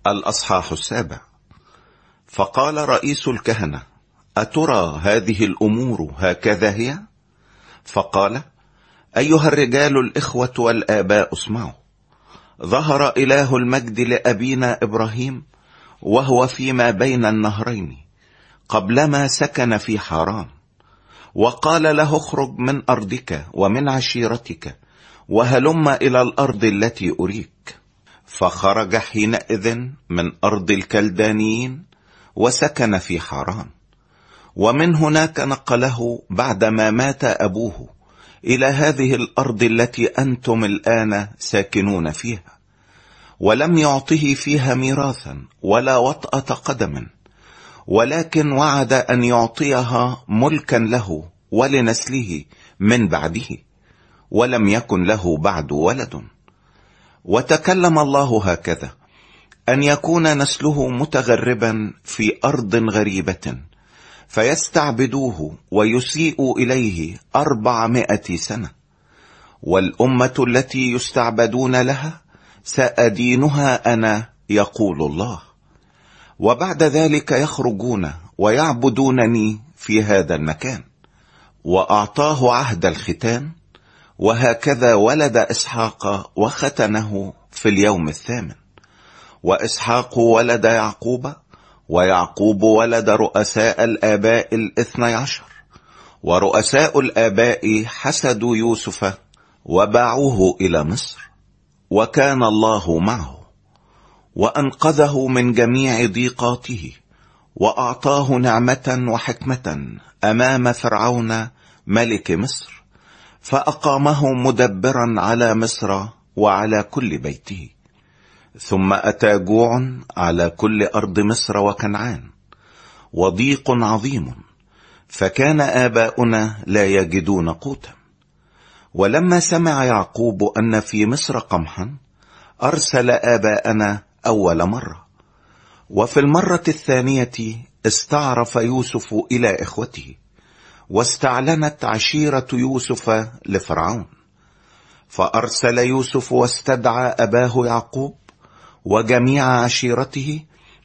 الأصحاح 7. فقال رئيس الكهنة: أترى هذه الأمور هكذا هي؟ فقال: أيها الرجال الإخوة والآباء، اسمعوا. ظهر إله المجد لأبينا إبراهيم وهو فيما بين النهرين قبلما سكن في حران، وقال له: اخرج من أرضك ومن عشيرتك وهلم إلى الأرض التي أريك. فخرج حينئذ من أرض الكلدانيين وسكن في حران، ومن هناك نقله بعدما مات أبوه إلى هذه الأرض التي أنتم الآن ساكنون فيها، ولم يعطه فيها ميراثا ولا وطأة قدم، ولكن وعد أن يعطيها ملكا له ولنسله من بعده، ولم يكن له بعد ولد. وتكلم الله هكذا: أن يكون نسله متغربا في أرض غريبة فيستعبدوه ويسيئوا إليه 400 سنة، والأمة التي يستعبدون لها سأدينها أنا، يقول الله. وبعد ذلك يخرجون ويعبدونني في هذا المكان. وأعطاه عهد الختان، وهكذا ولد إسحاق وختنه في اليوم 8. وإسحاق ولد يعقوب، ويعقوب ولد رؤساء الآباء 12، ورؤساء الآباء حسدوا يوسف وباعوه إلى مصر، وكان الله معه وأنقذه من جميع ضيقاته، وأعطاه نعمة وحكمة أمام فرعون ملك مصر، فأقامه مدبرا على مصر وعلى كل بيته. ثم أتى جوع على كل أرض مصر وكنعان، وضيق عظيم، فكان آباؤنا لا يجدون قوتا. ولما سمع يعقوب أن في مصر قمحا، أرسل آباءنا أول مرة. وفي المرة الثانية استعرف يوسف إلى إخوته، واستعلنت عشيرة يوسف لفرعون، فأرسل يوسف واستدعى أباه يعقوب وجميع عشيرته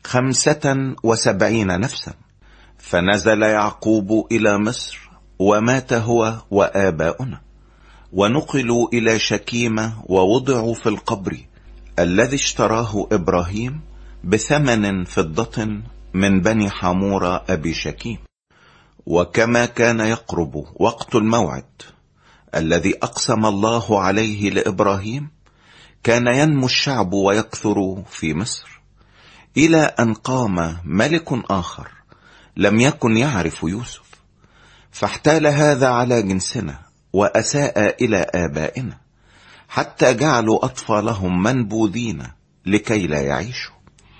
75 نفسا. فنزل يعقوب إلى مصر، ومات هو وآباؤنا، ونقلوا إلى شكيم، ووضعوا في القبر الذي اشتراه إبراهيم ب8 فضة من بني حمور أبي شكيم. وكما كان يقرب وقت الموعد الذي أقسم الله عليه لإبراهيم، كان ينمو الشعب ويكثر في مصر، إلى أن قام ملك آخر لم يكن يعرف يوسف، فاحتال هذا على جنسنا وأساء إلى آبائنا، حتى جعلوا أطفالهم منبوذين لكي لا يعيشوا.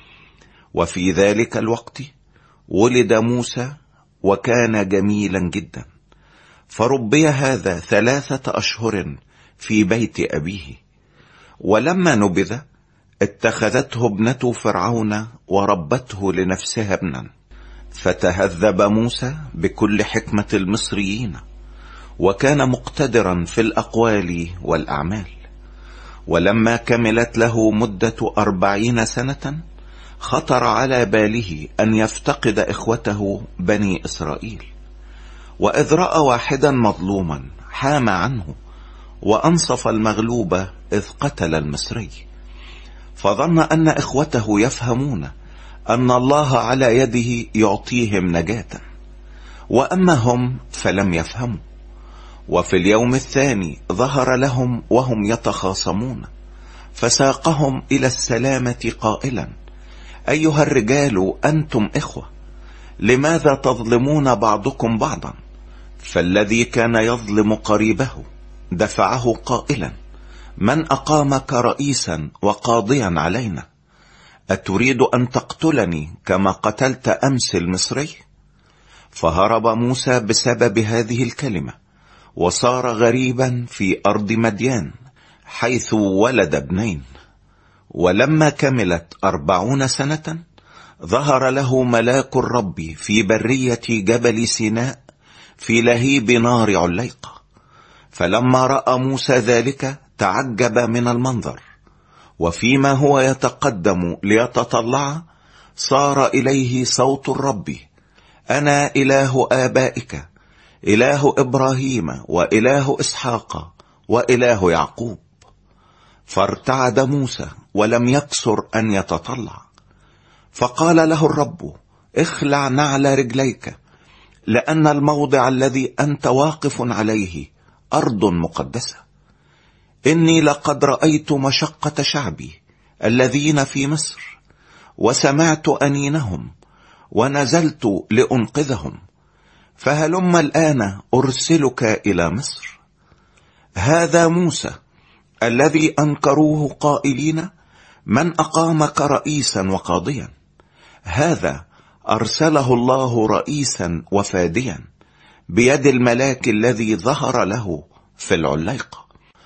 وفي ذلك الوقت ولد موسى، وكان جميلا جدا، فربي هذا 3 أشهر في بيت أبيه. ولما نبذ، اتخذته ابنة فرعون وربته لنفسها ابنا، فتهذب موسى بكل حكمة المصريين، وكان مقتدرا في الأقوال والأعمال. ولما كملت له مدة 40 سنة، خطر على باله أن يفتقد إخوته بني إسرائيل. وإذ رأى واحدا مظلوما حام عنه، وأنصف المغلوب إذ قتل المصري، فظن أن إخوته يفهمون أن الله على يده يعطيهم نجاة، وأما هم فلم يفهموا. وفي اليوم الثاني ظهر لهم وهم يتخاصمون، فساقهم إلى السلامة قائلا: أيها الرجال، أنتم إخوة، لماذا تظلمون بعضكم بعضا؟ فالذي كان يظلم قريبه دفعه قائلا: من أقامك رئيسا وقاضيا علينا؟ أتريد أن تقتلني كما قتلت أمس المصري؟ فهرب موسى بسبب هذه الكلمة، وصار غريبا في أرض مديان، حيث ولد ابنين. ولما كملت 40 سنة، ظهر له ملاك الرب في برية جبل سيناء في لهيب نار عليقة. فلما رأى موسى ذلك تعجب من المنظر، وفيما هو يتقدم ليتطلع صار إليه صوت الرب: أنا إله آبائك، إله إبراهيم وإله إسحاق وإله يعقوب. فارتعد موسى ولم يقصر أن يتطلع، فقال له الرب: اخلع نعل رجليك، لأن الموضع الذي أنت واقف عليه أرض مقدسة. إني لقد رأيت مشقة شعبي الذين في مصر، وسمعت أنينهم، ونزلت لأنقذهم، فهلم الآن أرسلك إلى مصر. هذا موسى الذي أنكروه قائلين: من أقامك رئيسا وقاضيا؟ هذا أرسله الله رئيسا وفاديا بيد الملاك الذي ظهر له في العليقة.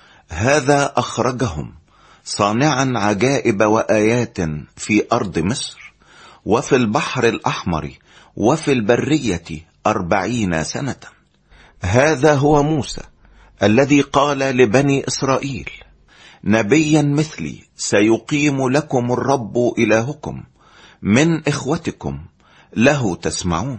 هذا أخرجهم صانعا عجائب وآيات في أرض مصر وفي البحر الأحمر وفي البرية 40 سنة. هذا هو موسى الذي قال لبني إسرائيل: نبيا مثلي سيقيم لكم الرب إلهكم من إخوتكم، له تسمعون.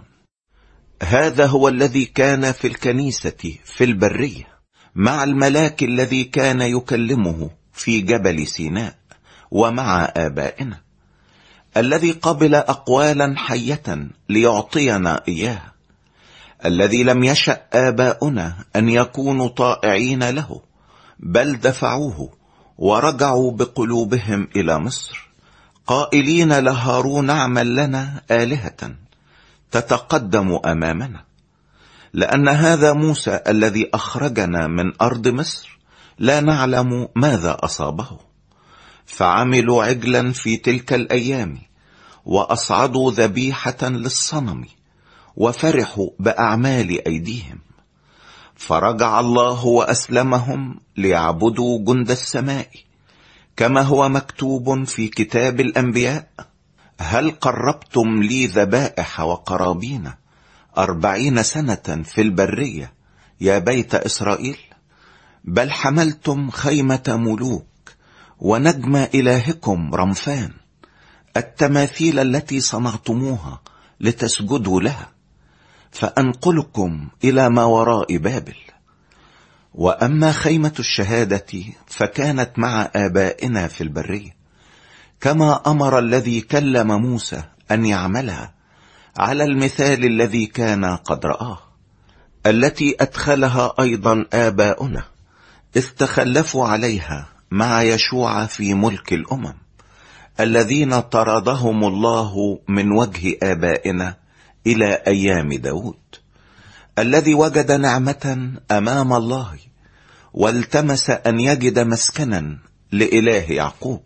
هذا هو الذي كان في الكنيسة في البرية مع الملاك الذي كان يكلمه في جبل سيناء ومع آبائنا، الذي قبل أقوالا حية ليعطينا إياها، الذي لم يشأ آباؤنا أن يكونوا طائعين له، بل دفعوه ورجعوا بقلوبهم إلى مصر، قائلين لهارون: اعمل لنا آلهة تتقدم أمامنا. لأن هذا موسى الذي أخرجنا من أرض مصر لا نعلم ماذا أصابه. فعملوا عجلا في تلك الأيام، وأصعدوا ذبيحة للصنم، وفرحوا بأعمال أيديهم. فرجع الله وأسلمهم ليعبدوا جند السماء، كما هو مكتوب في كتاب الأنبياء: هل قربتم لي ذبائح وقرابين 40 سنة في البرية يا بيت إسرائيل؟ بل حملتم خيمة ملوك ونجم إلهكم رمفان، التماثيل التي صنعتموها لتسجدوا لها، فأنقلكم إلى ما وراء بابل. وأما خيمة الشهادة فكانت مع آبائنا في البرية، كما أمر الذي كلم موسى أن يعملها على المثال الذي كان قد رآه، التي أدخلها أيضا آباؤنا إذ تخلفوا عليها مع يشوع في ملك الأمم، الذين طردهم الله من وجه آبائنا إلى أيام داود، الذي وجد نعمة أمام الله والتمس أن يجد مسكنا لإله يعقوب.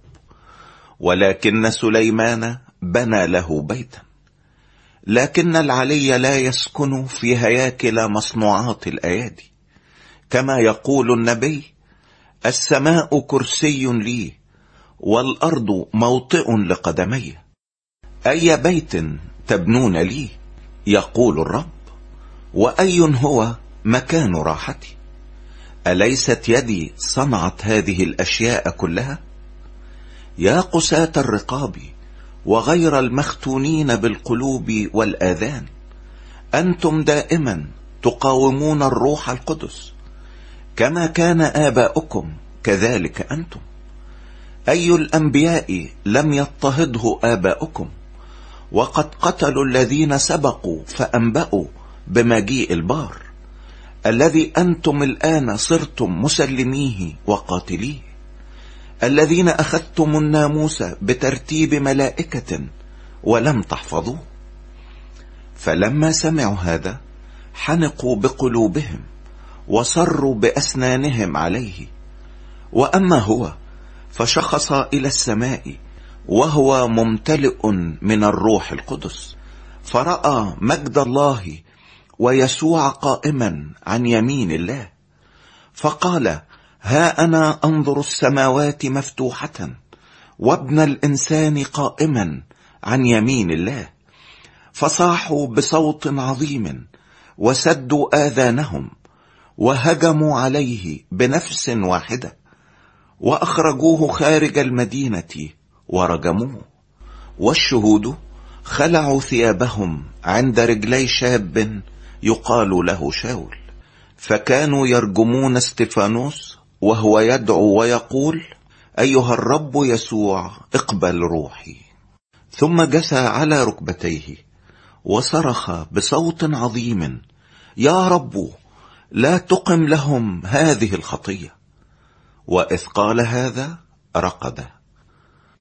ولكن سليمان بنى له بيتا، لكن العلي لا يسكن في هياكل مصنوعات الأيادي، كما يقول النبي: السماء كرسي لي والأرض موطئ لقدمي، أي بيت تبنون لي؟ يقول الرب. وأي هو مكان راحتي؟ أليست يدي صنعت هذه الأشياء كلها؟ يا قساة الرقاب وغير المختونين بالقلوب والآذان، أنتم دائما تقاومون الروح القدس، كما كان آباؤكم كذلك أنتم. أي الأنبياء لم يضطهده آباؤكم، وقد قتلوا الذين سبقوا فأنبأوا بمجيء البار، الذي أنتم الآن صرتم مسلميه وقاتليه، الذين أخذتم الناموس بترتيب ملائكة ولم تحفظوه. فلما سمعوا هذا حنقوا بقلوبهم وصروا بأسنانهم عليه. وأما هو فشخص إلى السماء وهو ممتلئ من الروح القدس، فرأى مجد الله ويسوع قائما عن يمين الله، فقال: ها أنا أنظر السماوات مفتوحة وابن الإنسان قائما عن يمين الله. فصاحوا بصوت عظيم وسدوا آذانهم وهجموا عليه بنفس واحدة، وأخرجوه خارج المدينة ورجموه. والشهود خلعوا ثيابهم عند رجلي شاب يقال له شاول، فكانوا يرجمون استفانوس وهو يدعو ويقول: أيها الرب يسوع اقبل روحي. ثم جثى على ركبتيه وصرخ بصوت عظيم: يا رب لا تقم لهم هذه الخطية. وإذ قال هذا رقد.